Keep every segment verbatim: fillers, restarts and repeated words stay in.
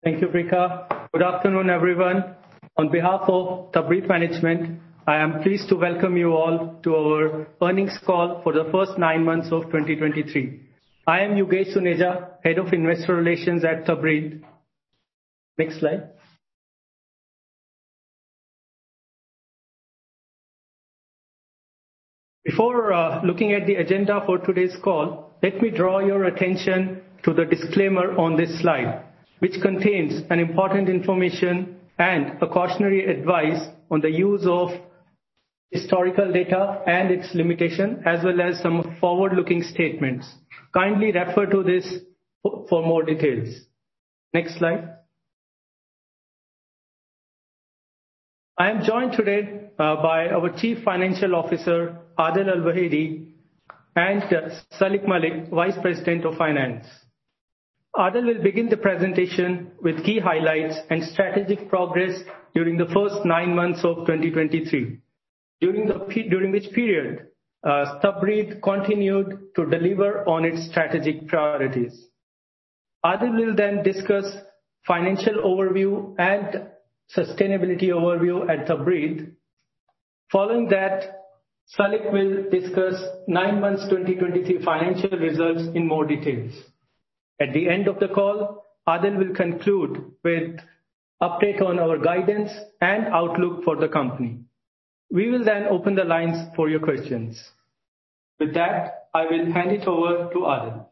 Thank you, Brika. Good afternoon, everyone. On behalf of Tabreed Management, I am pleased to welcome you all to our earnings call for the first nine months of twenty twenty-three. I am Yogesh Suneja, Head of Investor Relations at Tabreed. Next slide. Before uh, looking at the agenda for today's call, let me draw your attention to the disclaimer on this slide, which contains an important information and a cautionary advice on the use of historical data and its limitation, as well as some forward-looking statements. Kindly refer to this for more details. Next slide. I am joined today uh, by our Chief Financial Officer, Adil Al-Wahidi, and uh, Salik Malik, Vice President of Finance. Adil will begin the presentation with key highlights and strategic progress during the first nine months of twenty twenty-three, during, the, during which period uh, Tabreed continued to deliver on its strategic priorities. Adil will then discuss financial overview and sustainability overview at Tabreed. Following that, Salik will discuss nine months twenty twenty-three financial results in more details. At the end of the call, Adil will conclude with update on our guidance and outlook for the company. We will then open the lines for your questions. With that, I will hand it over to Adil.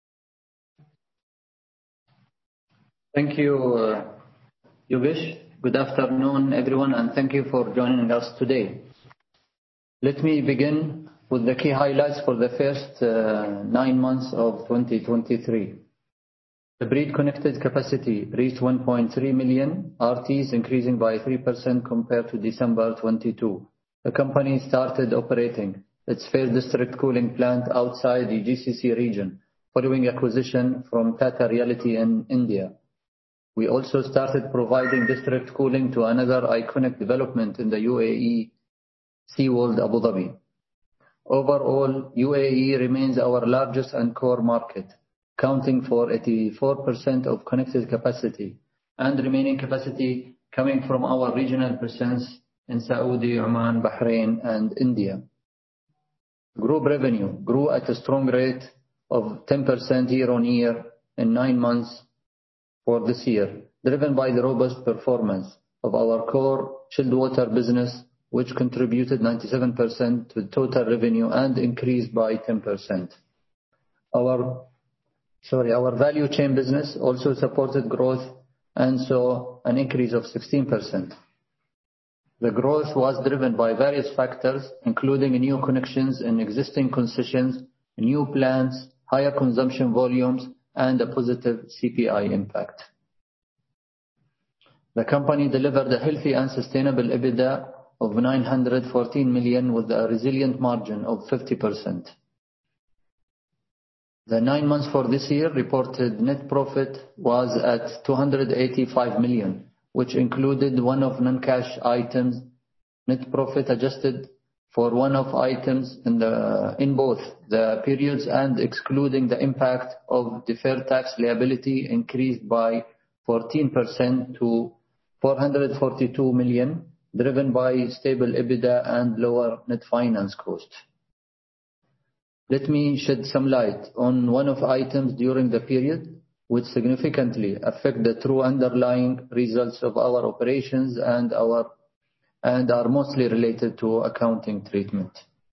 Thank you, uh, Yogesh. Good afternoon, everyone, and thank you for joining us today. Let me begin with the key highlights for the first uh, nine months of twenty twenty-three. The Tabreed connected capacity reached one point three million R Ts, increasing by three percent compared to December twenty-two. The company started operating its first district cooling plant outside the G C C region, following acquisition from Tata Realty in India. We also started providing district cooling to another iconic development in the U A E, SeaWorld Abu Dhabi. Overall, U A E remains our largest and core market, accounting for eighty-four percent of connected capacity, and remaining capacity coming from our regional presence in Saudi, Oman, Bahrain, and India. Group revenue grew at a strong rate of ten percent year-on-year in nine months for this year, driven by the robust performance of our core chilled water business, which contributed ninety-seven percent to total revenue and increased by ten percent. Our, sorry, our value chain business also supported growth and saw an increase of sixteen percent. The growth was driven by various factors, including new connections in existing concessions, new plants, higher consumption volumes, and a positive C P I impact. The company delivered a healthy and sustainable EBITDA of nine hundred fourteen million with a resilient margin of fifty percent. The nine months for this year reported net profit was at two hundred eighty-five million, which included one-off non-cash items. Net profit adjusted for one-off items in the in both the periods and excluding the impact of deferred tax liability increased by fourteen percent to four hundred forty-two million, driven by stable EBITDA and lower net finance costs. Let me shed some light on one-off items during the period, which significantly affect the true underlying results of our operations and our and are mostly related to accounting treatment.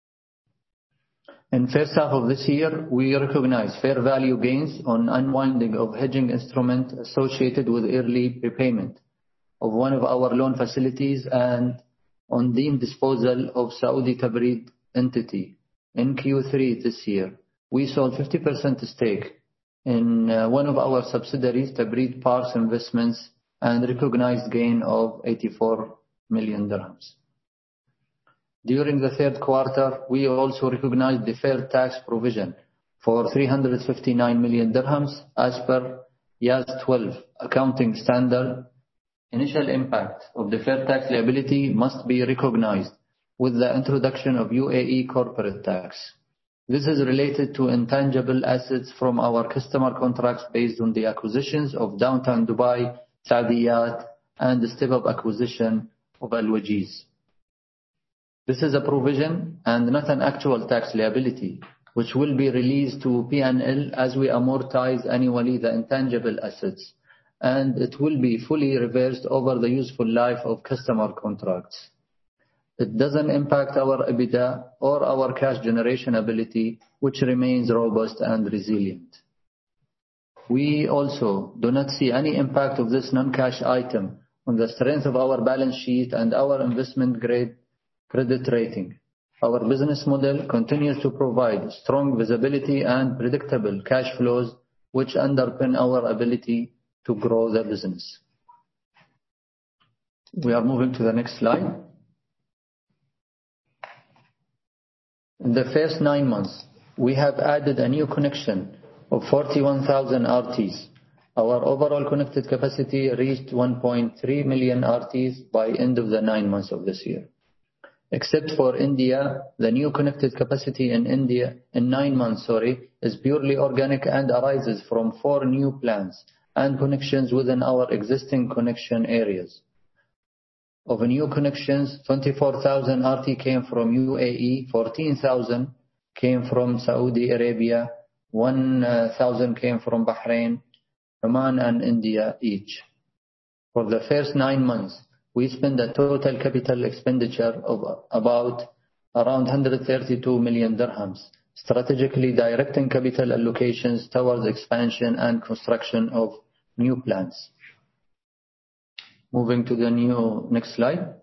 In first half of this year, we recognize fair value gains on unwinding of hedging instrument associated with early prepayment of one of our loan facilities and on deemed disposal of Saudi Tabreed entity. In Q three this year, we sold fifty percent stake in uh, one of our subsidiaries, Tabreed Pars Investments, and recognized gain of eighty-four million dirhams. During the third quarter, we also recognized deferred tax provision for three hundred fifty-nine million dirhams as per Y A S twelve accounting standard. Initial impact of deferred tax liability must be recognized with the introduction of U A E corporate tax. This is related to intangible assets from our customer contracts based on the acquisitions of Downtown Dubai, Saadiyat, and the step-up acquisition of Al Wajiz. This is a provision and not an actual tax liability, which will be released to P and L as we amortize annually the intangible assets, and it will be fully reversed over the useful life of customer contracts. It doesn't impact our EBITDA or our cash generation ability, which remains robust and resilient. We also do not see any impact of this non-cash item on the strength of our balance sheet and our investment grade credit rating. Our business model continues to provide strong visibility and predictable cash flows, which underpin our ability to grow the business. We are moving to the next slide. In the first nine months, we have added a new connection of forty-one thousand R Ts. Our overall connected capacity reached one point three million R Ts by end of the nine months of this year. Except for India, the new connected capacity in India in nine months, sorry, is purely organic and arises from four new plants and connections within our existing connection areas. Of new connections, twenty-four thousand R T came from U A E, fourteen thousand came from Saudi Arabia, one thousand came from Bahrain, Oman and India each. For the first nine months, we spent a total capital expenditure of about around one hundred thirty-two million dirhams, strategically directing capital allocations towards expansion and construction of new plants. Moving to the new next slide.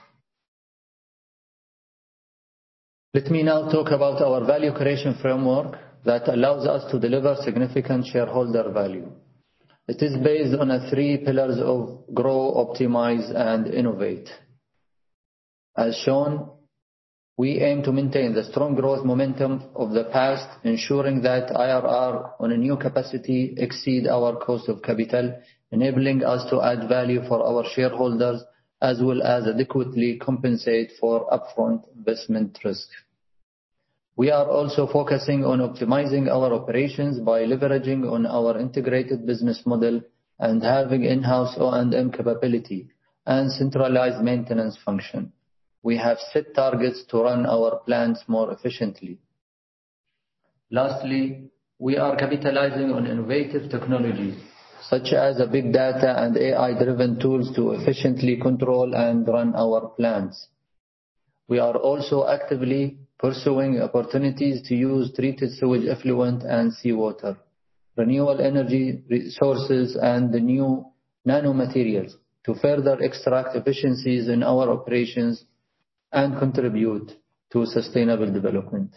Let me now talk about our value creation framework that allows us to deliver significant shareholder value. It is based on a three pillars of grow, optimize, and innovate. As shown, we aim to maintain the strong growth momentum of the past, ensuring that I R R on a new capacity exceed our cost of capital, enabling us to add value for our shareholders as well as adequately compensate for upfront investment risk. We are also focusing on optimizing our operations by leveraging on our integrated business model and having in-house O and M capability and centralized maintenance function. We have set targets to run our plants more efficiently. Lastly, we are capitalizing on innovative technologies such as a big data and A I-driven tools to efficiently control and run our plants. We are also actively pursuing opportunities to use treated sewage effluent and seawater, renewable energy resources, and the new nanomaterials to further extract efficiencies in our operations and contribute to sustainable development.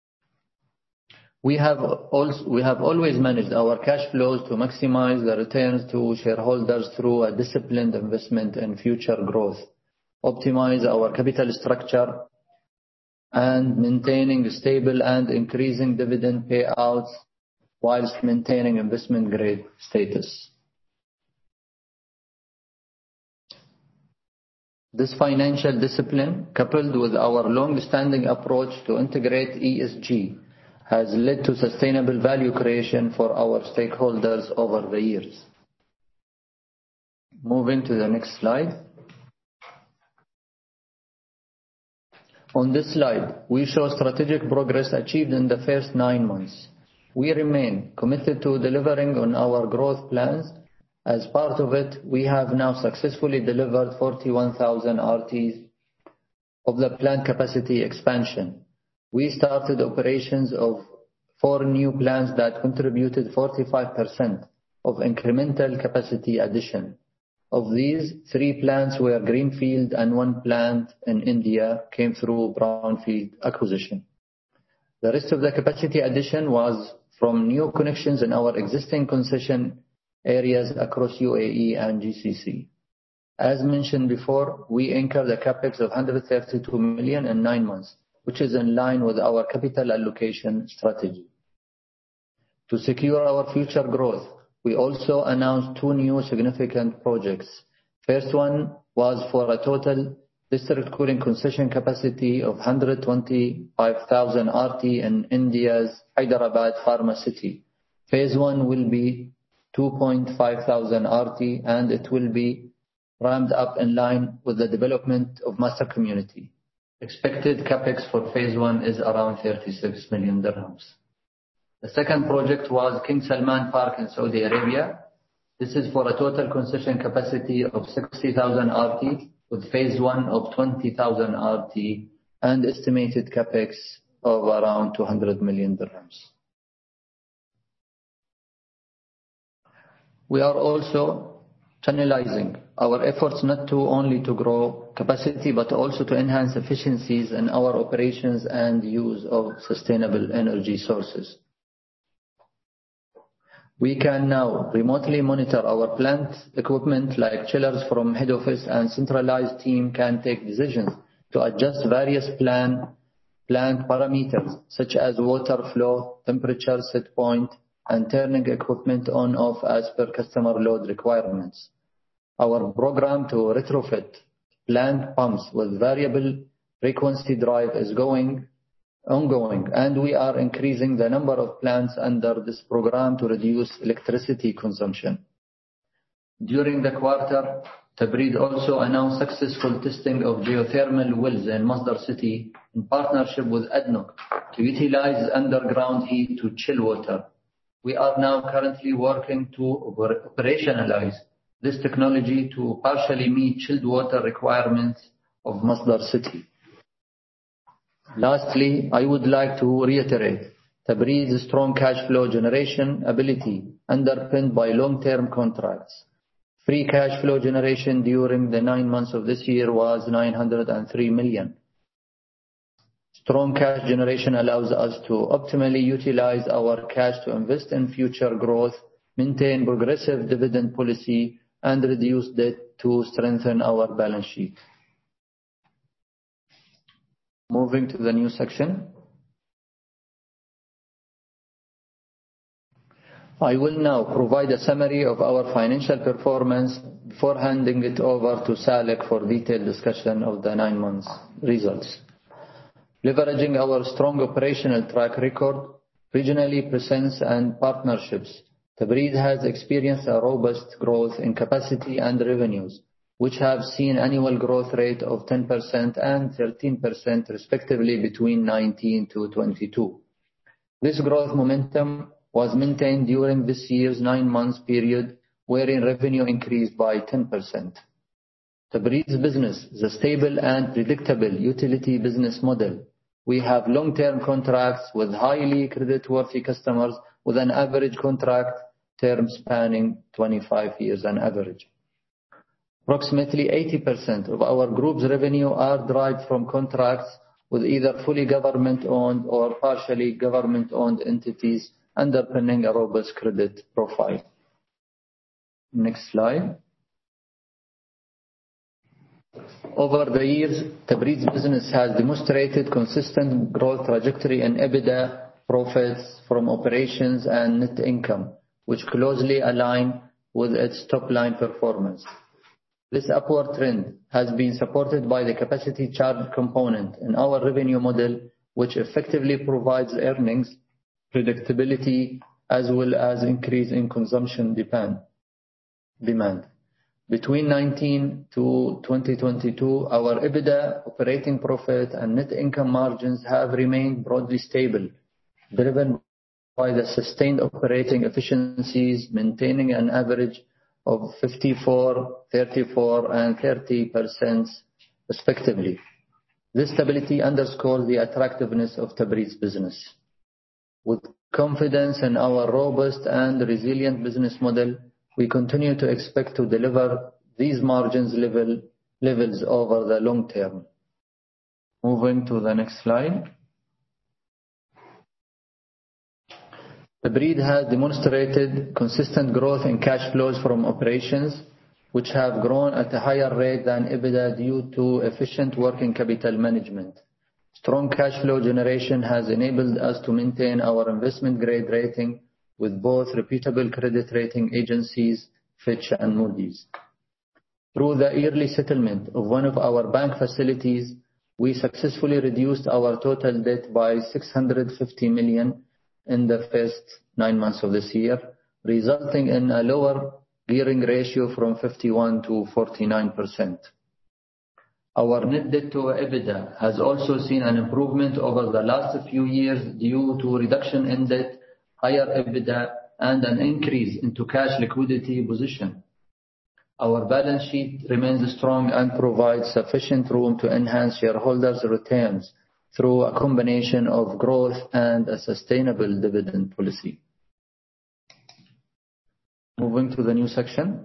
We have also, we have always managed our cash flows to maximize the returns to shareholders through a disciplined investment in future growth, optimize our capital structure, and maintaining stable and increasing dividend payouts whilst maintaining investment grade status. This financial discipline, coupled with our long-standing approach to integrate E S G, has led to sustainable value creation for our stakeholders over the years. Moving to the next slide. On this slide, we show strategic progress achieved in the first nine months. We remain committed to delivering on our growth plans. As part of it, we have now successfully delivered forty-one thousand R Ts of the plant capacity expansion. We started operations of four new plants that contributed forty-five percent of incremental capacity addition. Of these, three plants were greenfield and one plant in India came through brownfield acquisition. The rest of the capacity addition was from new connections in our existing concession areas across U A E and G C C. As mentioned before, we incurred a capex of one hundred thirty-two million in nine months, which is in line with our capital allocation strategy. To secure our future growth, we also announced two new significant projects. First one was for a total district cooling concession capacity of one hundred twenty-five thousand R T in India's Hyderabad Pharma City. Phase one will be two point five thousand R T, and it will be ramped up in line with the development of master community. Expected capex for phase one is around thirty-six million dirhams. The second project was King Salman Park in Saudi Arabia. This is for a total concession capacity of sixty thousand R T, with phase one of twenty thousand R T and estimated capex of around two hundred million dirhams. We are also channelizing our efforts not to only to grow capacity, but also to enhance efficiencies in our operations and use of sustainable energy sources. We can now remotely monitor our plant equipment like chillers from head office, and centralized team can take decisions to adjust various plan, plant parameters such as water flow, temperature set point, and turning equipment on off as per customer load requirements. Our program to retrofit plant pumps with variable frequency drive is going ongoing, and we are increasing the number of plants under this program to reduce electricity consumption. During the quarter, Tabreed also announced successful testing of geothermal wells in Masdar City in partnership with A D N O C to utilize underground heat to chill water. We are now currently working to operationalize this technology to partially meet chilled water requirements of Masdar City. Lastly, I would like to reiterate Tabreed's strong cash flow generation ability underpinned by long-term contracts. Free cash flow generation during the nine months of this year was nine hundred three million. Strong cash generation allows us to optimally utilize our cash to invest in future growth, maintain progressive dividend policy, and reduce debt to strengthen our balance sheet. Moving to the new section. I will now provide a summary of our financial performance before handing it over to Salik for detailed discussion of the nine months results. Leveraging our strong operational track record, regionally presence and partnerships, Tabreed has experienced a robust growth in capacity and revenues, which have seen annual growth rate of ten percent and thirteen percent respectively between nineteen to twenty-two. This growth momentum was maintained during this year's nine months period, wherein revenue increased by ten percent. Tabreed's business is a stable and predictable utility business model. We have long-term contracts with highly creditworthy customers with an average contract term spanning twenty-five years on average. Approximately eighty percent of our group's revenue are derived from contracts with either fully government-owned or partially government-owned entities, underpinning a robust credit profile. Next slide. Over the years, Tabreed's business has demonstrated consistent growth trajectory in EBITDA, profits from operations and net income, which closely align with its top-line performance. This upward trend has been supported by the capacity charge component in our revenue model, which effectively provides earnings predictability as well as increase in consumption demand. Between nineteen to twenty twenty-two, our EBITDA, operating profit and net income margins have remained broadly stable, driven by the sustained operating efficiencies, maintaining an average of fifty-four, thirty-four and thirty percent respectively. This stability underscores the attractiveness of Tabreed's business. With confidence in our robust and resilient business model, we continue to expect to deliver these margins level, levels over the long term. Moving to the next slide. Tabreed has demonstrated consistent growth in cash flows from operations, which have grown at a higher rate than EBITDA due to efficient working capital management. Strong cash flow generation has enabled us to maintain our investment grade rating with both reputable credit rating agencies, Fitch and Moody's. Through the yearly settlement of one of our bank facilities, we successfully reduced our total debt by six hundred fifty million in the first nine months of this year, resulting in a lower gearing ratio from fifty-one to forty-nine percent. Our net debt to EBITDA has also seen an improvement over the last few years due to reduction in debt, higher EBITDA, and an increase into cash liquidity position. Our balance sheet remains strong and provides sufficient room to enhance shareholders' returns through a combination of growth and a sustainable dividend policy. Moving to the new section.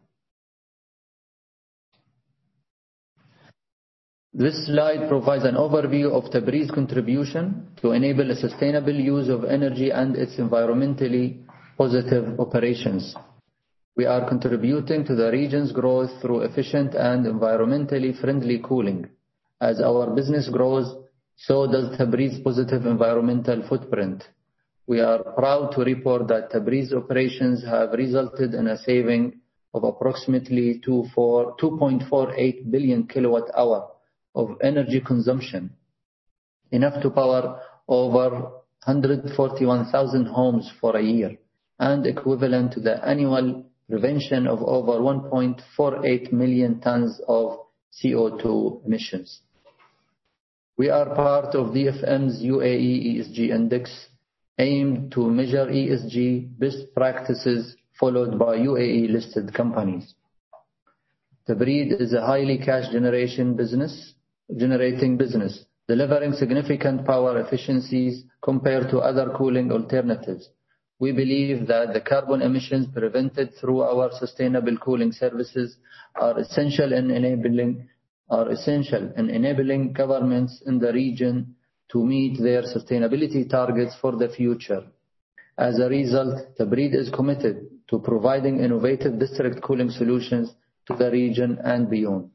This slide provides an overview of Tabriz contribution to enable a sustainable use of energy and its environmentally positive operations. We are contributing to the region's growth through efficient and environmentally friendly cooling. As our business grows, so does Tabriz's positive environmental footprint. We are proud to report that Tabriz operations have resulted in a saving of approximately two point four eight billion kilowatt hour of energy consumption, enough to power over one hundred forty-one thousand homes for a year, and equivalent to the annual prevention of over one point four eight million tons of C O two emissions. We are part of D F M's U A E E S G Index, aimed to measure E S G best practices followed by U A E listed companies. Tabriz is a highly cash generation business, generating business, delivering significant power efficiencies compared to other cooling alternatives. We believe that the carbon emissions prevented through our sustainable cooling services are essential in enabling are essential in enabling governments in the region to meet their sustainability targets for the future. As a result, Tabriz is committed to providing innovative district cooling solutions to the region and beyond.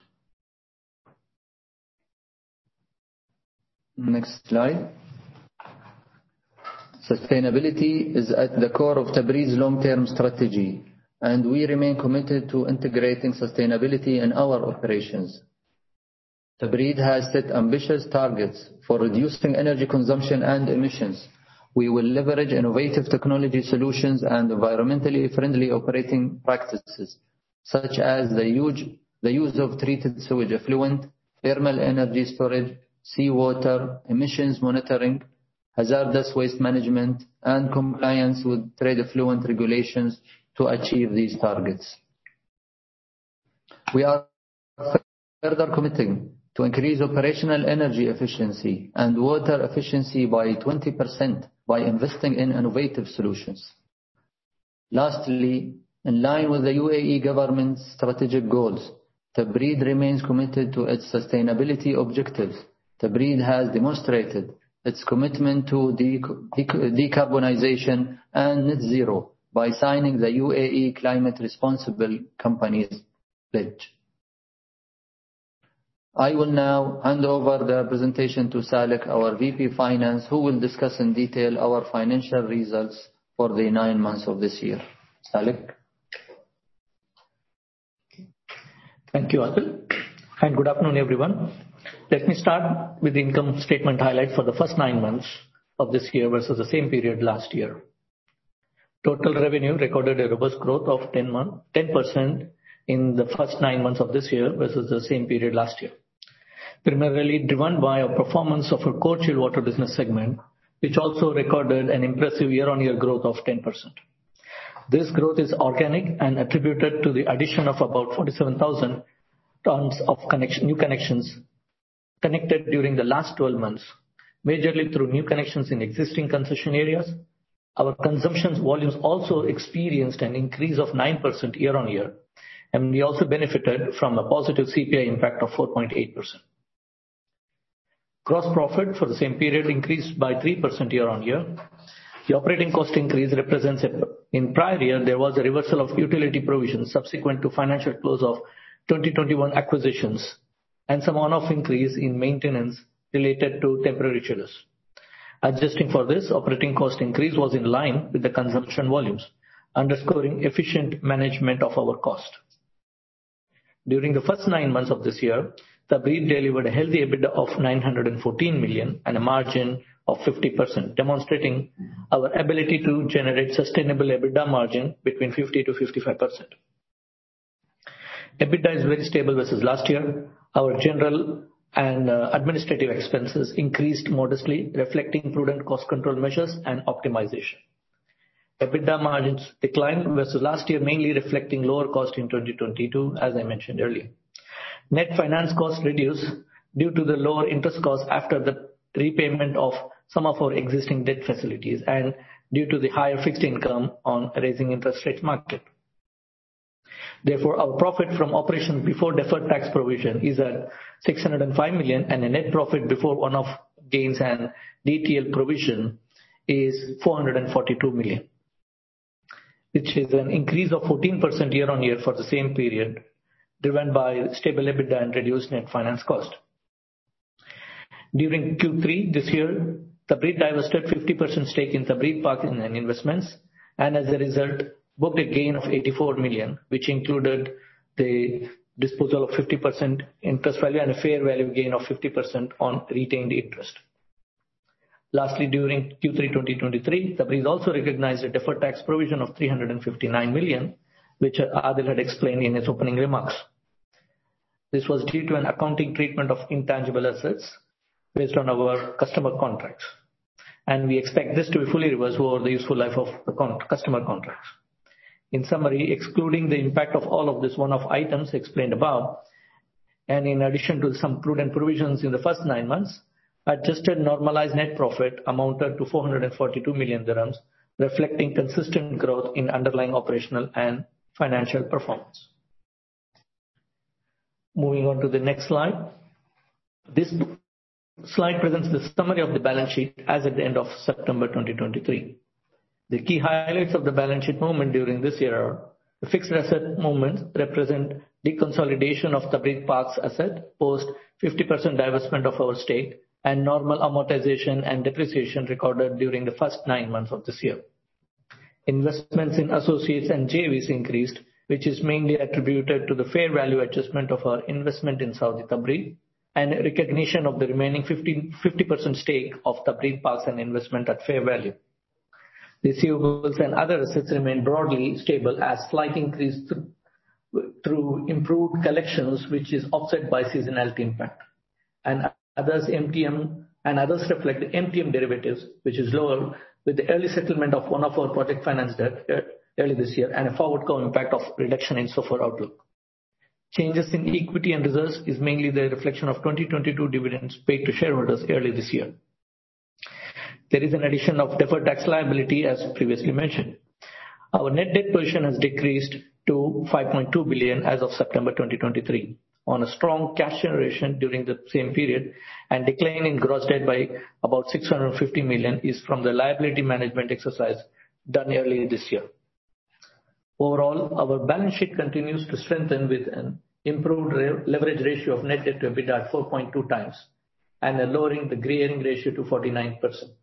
Next slide. Sustainability is at the core of Tabriz's long-term strategy, and we remain committed to integrating sustainability in our operations. Tabriz has set ambitious targets for reducing energy consumption and emissions. We will leverage innovative technology solutions and environmentally friendly operating practices, such as the use, the use of treated sewage effluent, thermal energy storage, seawater, emissions monitoring, hazardous waste management, and compliance with trade effluent regulations to achieve these targets. We are further committing to increase operational energy efficiency and water efficiency by twenty percent by investing in innovative solutions. Lastly, in line with the U A E government's strategic goals, Tabriz remains committed to its sustainability objectives. Tabriz has demonstrated its commitment to decarbonization and net zero by signing the U A E Climate Responsible Companies Pledge. I will now hand over the presentation to Salik, our V P Finance, who will discuss in detail our financial results for the nine months of this year. Salik. Thank you, Adil, and good afternoon, everyone. Let me start with the income statement highlights for the first nine months of this year versus the same period last year. Total revenue recorded a robust growth of ten percent in the first nine months of this year versus the same period last year, primarily driven by a performance of our core chilled water business segment, which also recorded an impressive year-on-year growth of ten percent. This growth is organic and attributed to the addition of about forty-seven thousand tons of connection, new connections connected during the last twelve months, majorly through new connections in existing concession areas. Our consumption volumes also experienced an increase of nine percent year-on-year, and we also benefited from a positive C P I impact of four point eight percent. Gross profit for the same period increased by three percent year-on-year. The operating cost increase represents a, in prior year, there was a reversal of utility provisions subsequent to financial close of twenty twenty-one acquisitions and some one-off increase in maintenance related to temporary chillers. Adjusting for this, operating cost increase was in line with the consumption volumes, underscoring efficient management of our cost. During the first nine months of this year, Tabreed delivered a healthy EBITDA of nine hundred fourteen million and a margin of fifty percent, demonstrating our ability to generate sustainable EBITDA margin between fifty to fifty-five percent. EBITDA is very stable versus last year. Our general and uh, administrative expenses increased modestly, reflecting prudent cost control measures and optimization. EBITDA margins declined versus last year, mainly reflecting lower cost in twenty twenty-two, as I mentioned earlier. Net finance costs reduced due to the lower interest costs after the repayment of some of our existing debt facilities and due to the higher fixed income on raising interest rate market. Therefore, our profit from operations before deferred tax provision is at six hundred five million and a net profit before one-off gains and D T L provision is four hundred forty-two million, which is an increase of fourteen percent year-on-year for the same period, driven by stable EBITDA and reduced net finance cost. During Q three this year, Tabreed divested fifty percent stake in Tabreed Parks and Investments, and as a result, booked a gain of eighty-four million, which included the disposal of fifty percent interest value and a fair value gain of fifty percent on retained interest. Lastly, during Q three twenty twenty-three, Tabreed also recognized a deferred tax provision of three hundred fifty-nine million, which Adil had explained in his opening remarks. This was due to an accounting treatment of intangible assets based on our customer contracts, and we expect this to be fully reversed over the useful life of the con- customer contracts. In summary, excluding the impact of all of this one-off items explained above, and in addition to some prudent provisions in the first nine months, adjusted normalized net profit amounted to four hundred forty-two million dirhams, reflecting consistent growth in underlying operational and financial performance. Moving on to the next slide. This slide presents the summary of the balance sheet as at the end of September twenty twenty-three. The key highlights of the balance sheet movement during this year are: the fixed asset movements represent deconsolidation of Tabreed Parks asset post fifty percent divestment of our stake and normal amortization and depreciation recorded during the first nine months of this year. Investments in associates and J Vs increased, which is mainly attributed to the fair value adjustment of our investment in Saudi Tabreed and recognition of the remaining fifty percent stake of Tabreed Parks and Investment at fair value. Receivables and other assets remain broadly stable as slight increase through, through improved collections, which is offset by seasonality impact. And others M T M and others reflect the M T M derivatives, which is lower with the early settlement of one of our project finance debt early this year and a forward curve impact of reduction in SOFR outlook. Changes in equity and reserves is mainly the reflection of twenty twenty-two dividends paid to shareholders early this year. There is an addition of deferred tax liability as previously mentioned. Our net debt position has decreased to five point two billion as of September twenty twenty-three on a strong cash generation during the same period, and decline in gross debt by about six hundred fifty million is from the liability management exercise done earlier this year. Overall, our balance sheet continues to strengthen with an improved re- leverage ratio of net debt to EBITDA at four point two times and a lowering the gearing ratio to forty-nine percent.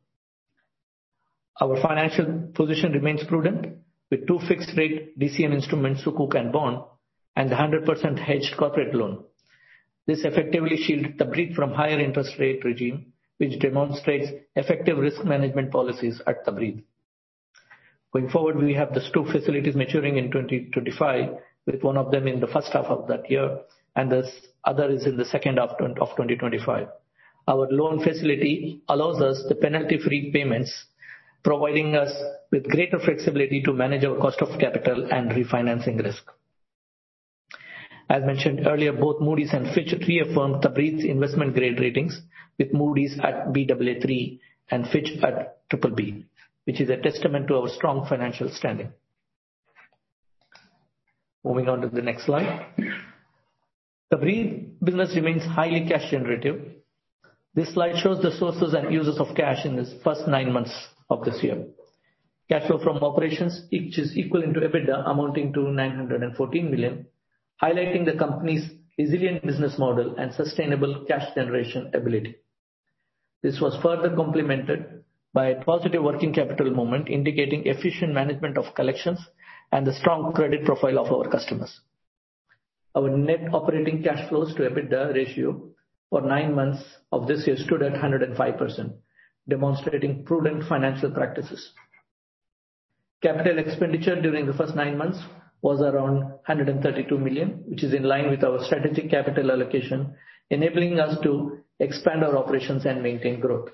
Our financial position remains prudent with two fixed rate D C M instruments, Sukuk and bond, and the one hundred percent hedged corporate loan. This effectively shields Tabreed from higher interest rate regime, which demonstrates effective risk management policies at Tabreed. Going forward, we have the two facilities maturing in twenty twenty-five, with one of them in the first half of that year, and the other is in the second half of twenty twenty-five. Our loan facility allows us the penalty-free payments, providing us with greater flexibility to manage our cost of capital and refinancing risk. As mentioned earlier, both Moody's and Fitch reaffirmed Tabreed's investment grade ratings, with Moody's at B A A three and Fitch at triple B, which is a testament to our strong financial standing. Moving on to the next slide. Tabreed business remains highly cash generative. This slide shows the sources and uses of cash in this first nine months of this year. Cash flow from operations, which is equivalent to EBITDA, amounting to nine hundred fourteen million, highlighting the company's resilient business model and sustainable cash generation ability. This was further complemented by a positive working capital movement, indicating efficient management of collections and the strong credit profile of our customers. Our net operating cash flows to EBITDA ratio for nine months of this year stood at one hundred five percent, demonstrating prudent financial practices. Capital expenditure during the first nine months was around one hundred thirty-two million, which is in line with our strategic capital allocation, enabling us to expand our operations and maintain growth.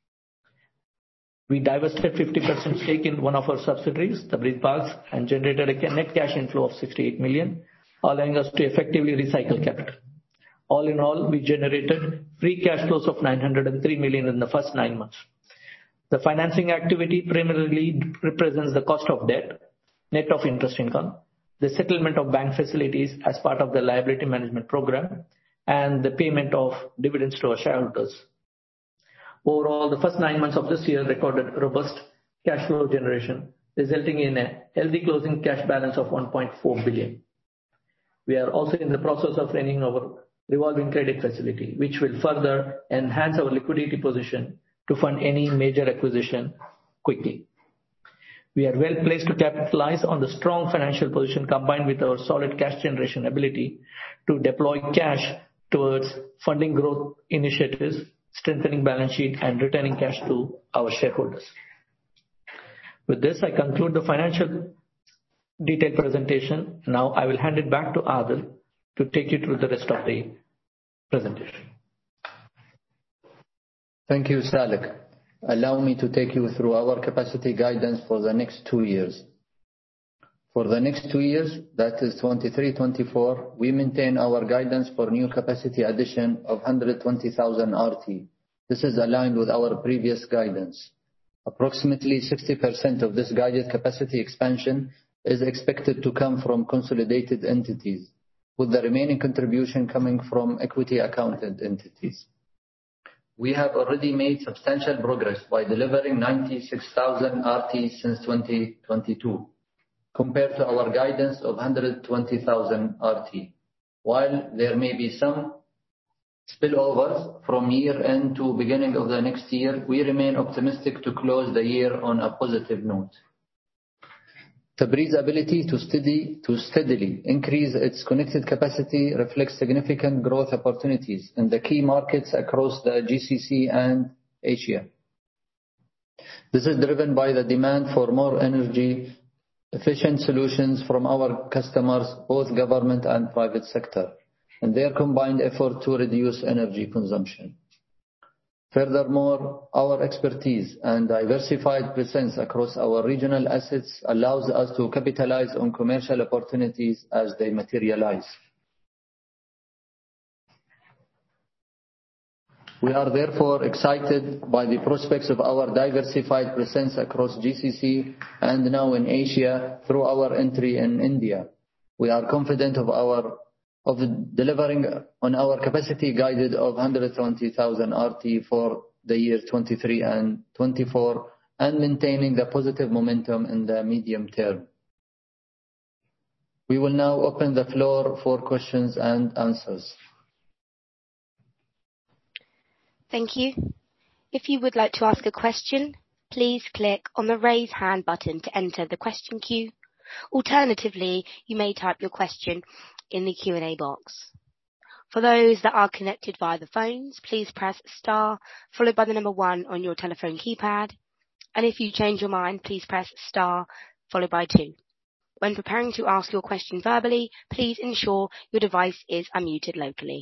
We divested fifty percent stake in one of our subsidiaries, Tabriz Parks, and generated a net cash inflow of sixty-eight million, allowing us to effectively recycle capital. All in all, we generated free cash flows of nine hundred three million in the first nine months. The financing activity primarily represents the cost of debt, net of interest income, the settlement of bank facilities as part of the liability management program, and the payment of dividends to our shareholders. Overall, the first nine months of this year recorded robust cash flow generation, resulting in a healthy closing cash balance of one point four billion. We are also in the process of renewing our revolving credit facility, which will further enhance our liquidity position to fund any major acquisition quickly. We are well placed to capitalize on the strong financial position combined with our solid cash generation ability to deploy cash towards funding growth initiatives, strengthening balance sheet, and returning cash to our shareholders. With this, I conclude the financial detailed presentation. Now I will hand it back to Adil to take you through the rest of the presentation. Thank you, Salik. Allow me to take you through our capacity guidance for the next two years. For the next two years, that is twenty-three twenty-four, we maintain our guidance for new capacity addition of one hundred twenty thousand R T. This is aligned with our previous guidance. Approximately sixty percent of this guided capacity expansion is expected to come from consolidated entities, with the remaining contribution coming from equity accounted entities. We have already made substantial progress by delivering ninety-six thousand R T since twenty twenty-two, compared to our guidance of one hundred twenty thousand R T. While there may be some spillovers from year-end to beginning of the next year, we remain optimistic to close the year on a positive note. Tabriz's ability to steady, to steadily increase its connected capacity reflects significant growth opportunities in the key markets across the G C C and Asia. This is driven by the demand for more energy efficient solutions from our customers, both government and private sector, and their combined effort to reduce energy consumption. Furthermore, our expertise and diversified presence across our regional assets allows us to capitalize on commercial opportunities as they materialize. We are therefore excited by the prospects of our diversified presence across G C C and now in Asia through our entry in India. We are confident of our of delivering on our capacity guided of one hundred twenty thousand R T for the year twenty-three and twenty-four, and maintaining the positive momentum in the medium term. We will now open the floor for questions and answers. Thank you. If you would like to ask a question, please click on the raise hand button to enter the question queue. Alternatively, you may type your question in the Q and A box. For those that are connected via the phones, please press star followed by the number one on your telephone keypad. And if you change your mind, please press star followed by two. When preparing to ask your question verbally, please ensure your device is unmuted locally.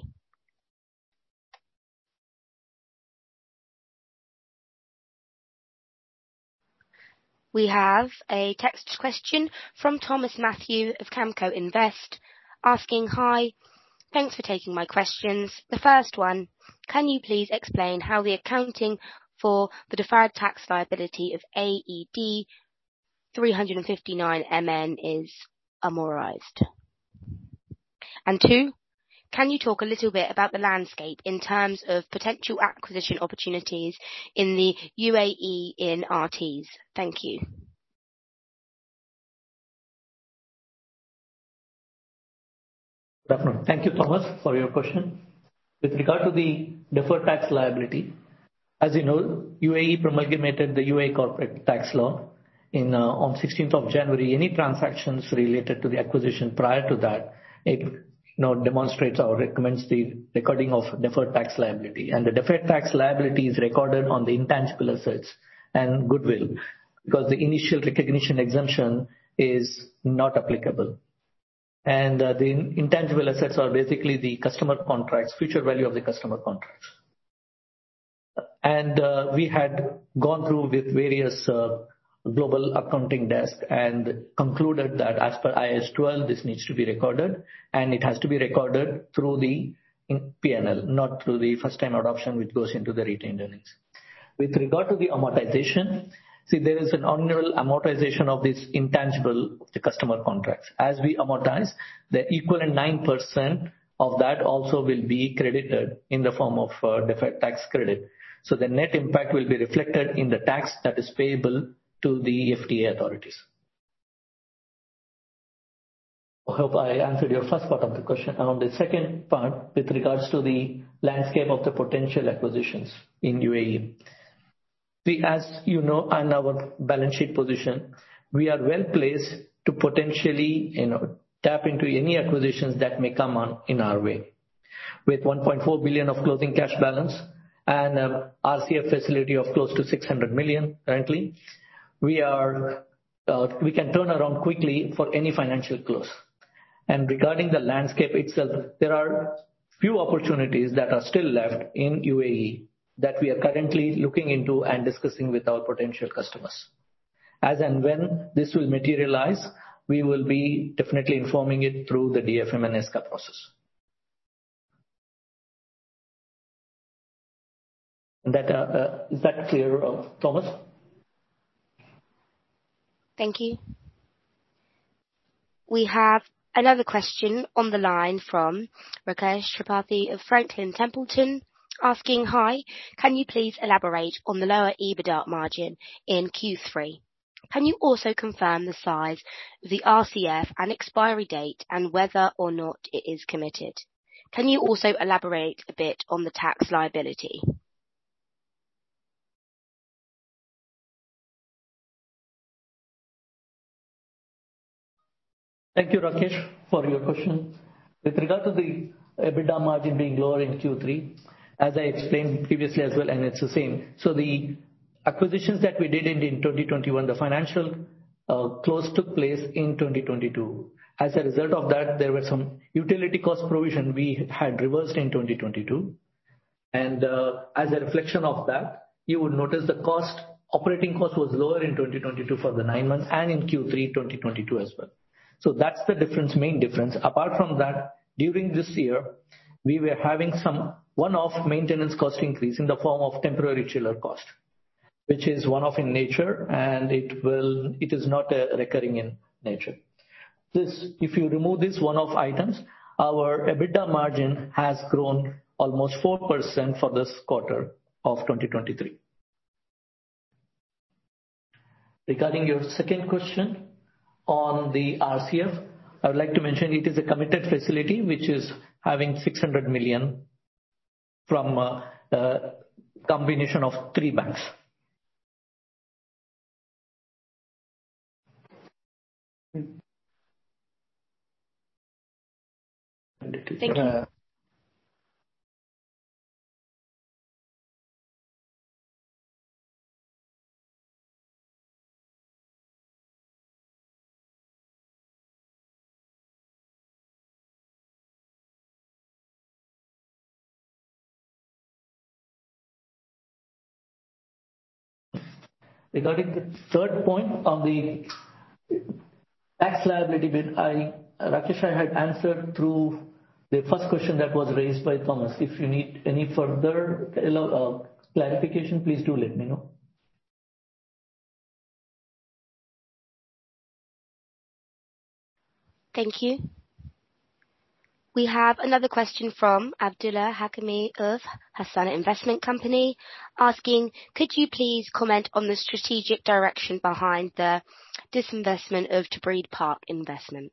We have a text question from Thomas Matthew of Camco Invest asking, hi, thanks for taking my questions. The first one, can you please explain how the accounting for the deferred tax liability of A E D three hundred fifty-nine million is amortized? And two, can you talk a little bit about the landscape in terms of potential acquisition opportunities in the U A E in R Ts? Thank you. Good afternoon. Thank you, Thomas, for your question. With regard to the deferred tax liability, as you know, U A E promulgated the U A E corporate tax law in uh, on sixteenth of January. Any transactions related to the acquisition prior to that, it you know, demonstrates or recommends the recording of deferred tax liability. And the deferred tax liability is recorded on the intangible assets and goodwill, because the initial recognition exemption is not applicable. And uh, the intangible assets are basically the customer contracts, future value of the customer contracts. And uh, we had gone through with various uh, global accounting desk and concluded that as per I A S twelve, this needs to be recorded, and it has to be recorded through the P and L, not through the first time adoption, which goes into the retained earnings. With regard to the amortization, see, there is an annual amortization of this intangible, the customer contracts. As we amortize, the equivalent nine percent of that also will be credited in the form of uh, deferred tax credit. So the net impact will be reflected in the tax that is payable to the F T A authorities. I hope I answered your first part of the question. On the second part, with regards to the landscape of the potential acquisitions in U A E. See, as you know, on our balance sheet position, we are well placed to potentially, you know, tap into any acquisitions that may come on in our way. With one point four billion of closing cash balance and a R C F facility of close to six hundred million currently, we are uh, we can turn around quickly for any financial close. And regarding the landscape itself, there are few opportunities that are still left in U A E that we are currently looking into and discussing with our potential customers. As and when this will materialize, we will be definitely informing it through the D F M and E S C A process. That, uh, uh, is that clear, uh, Thomas? Thank you. We have another question on the line from Rakesh Tripathi of Franklin Templeton, asking, hi, can you please elaborate on the lower EBITDA margin in Q three? Can you also confirm the size of the R C F and expiry date and whether or not it is committed? Can you also elaborate a bit on the tax liability? Thank you, Rakesh, for your question. With regard to the EBITDA margin being lower in Q three, as I explained previously as well, and it's the same. So the acquisitions that we did in, in twenty twenty-one, the financial uh, close took place in twenty twenty-two. As a result of that, there were some utility cost provision we had reversed in twenty twenty-two. And uh, as a reflection of that, you would notice the cost, operating cost was lower in twenty twenty-two for the nine months and in Q three twenty twenty-two as well. So that's the difference, main difference. Apart from that, during this year, we were having some one-off maintenance cost increase in the form of temporary chiller cost, which is one-off in nature, and it will, it is not a recurring in nature. This, if you remove these one-off items, our EBITDA margin has grown almost four percent for this quarter of twenty twenty-three. Regarding your second question on the R C F, I would like to mention it is a committed facility which is having six hundred million from a, a combination of three banks. Thank you. Regarding the third point on the tax liability bit, I, Rakesh, I had answered through the first question that was raised by Thomas. If you need any further uh, clarification, please do let me know. Thank you. We have another question from Abdullah Hakimi of Hassana Investment Company, asking, could you please comment on the strategic direction behind the disinvestment of Tabreed Park investment?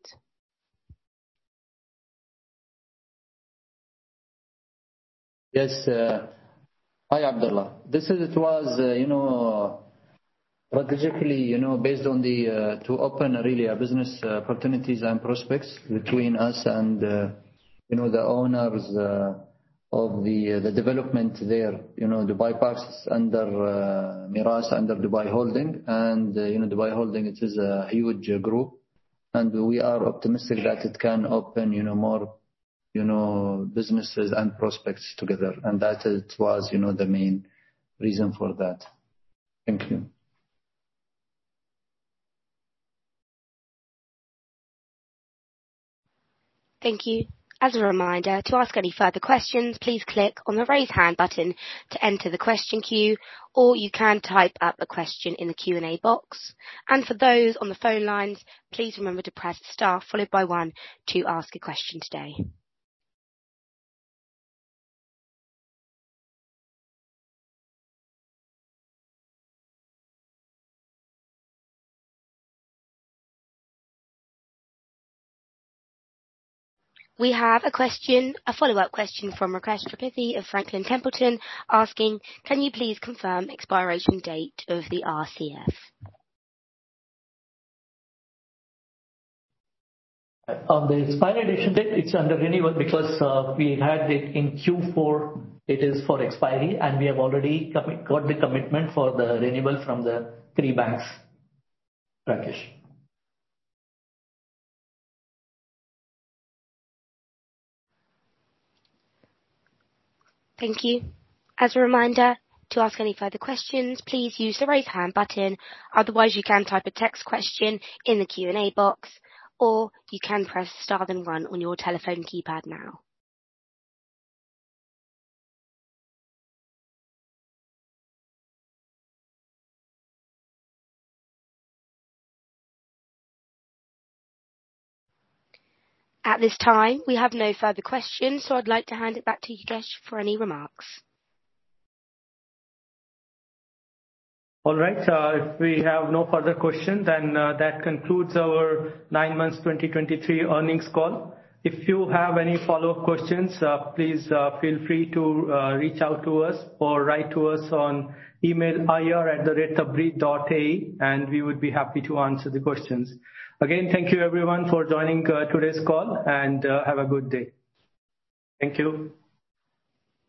Yes. Uh, hi, Abdullah. This is, it was, uh, you know, strategically, you know, based on the, uh, to open really a business uh, opportunities and prospects between us and uh, you know, the owners uh, of the uh, the development there. You know, Dubai Parks is under uh, Miras, under Dubai Holding, and uh, you know, Dubai Holding, it is a huge uh, group, and we are optimistic that it can open, you know, more, you know, businesses and prospects together, and that it was, you know, the main reason for that. Thank you. Thank you. As a reminder, to ask any further questions, please click on the raise hand button to enter the question queue, or you can type up a question in the Q and A box. And for those on the phone lines, please remember to press star followed by one to ask a question today. We have a question, a follow-up question from Rakesh Tripathi of Franklin Templeton, asking, can you please confirm expiration date of the R C F? On the expiration date, it's under renewal because uh, we had it in Q four, it is for expiry, and we have already commit, got the commitment for the renewal from the three banks. Rakesh. Thank you. As a reminder, to ask any further questions, please use the raise hand button. Otherwise, you can type a text question in the Q and A box, or you can press star then one on your telephone keypad now. At this time, we have no further questions, so I'd like to hand it back to Yogesh for any remarks. All right. Uh, if we have no further questions, then uh, that concludes our nine months twenty twenty-three earnings call. If you have any follow-up questions, uh, please uh, feel free to uh, reach out to us or write to us on email ir at the rate tabreed dot a e, and we would be happy to answer the questions. Again, thank you everyone for joining uh, today's call, and uh, have a good day. Thank you.